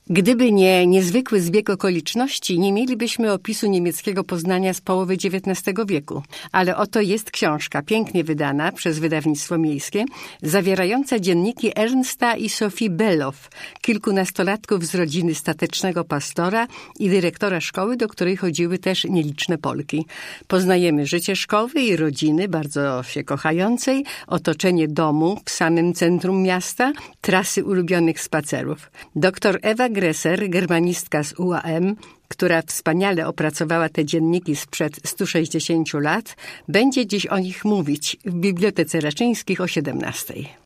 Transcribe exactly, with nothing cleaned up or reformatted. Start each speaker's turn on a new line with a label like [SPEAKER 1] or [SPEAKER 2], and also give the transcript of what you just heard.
[SPEAKER 1] Gdyby nie niezwykły zbieg okoliczności, nie mielibyśmy opisu niemieckiego Poznania z połowy dziewiętnastego wieku. Ale oto jest książka, pięknie wydana przez wydawnictwo miejskie, zawierająca dzienniki Ernsta i Sophie Bellow, kilkunastolatków z rodziny statecznego pastora i dyrektora szkoły, do której chodziły też nieliczne Polki. Poznajemy życie szkoły i rodziny, bardzo się kochającej, otoczenie domu w samym centrum miasta, trasy ulubionych spacerów. Doktor Ewa Gresser, germanistka z U A M, która wspaniale opracowała te dzienniki sprzed stu sześćdziesięciu lat, będzie dziś o nich mówić w Bibliotece Raczyńskich o siedemnastej.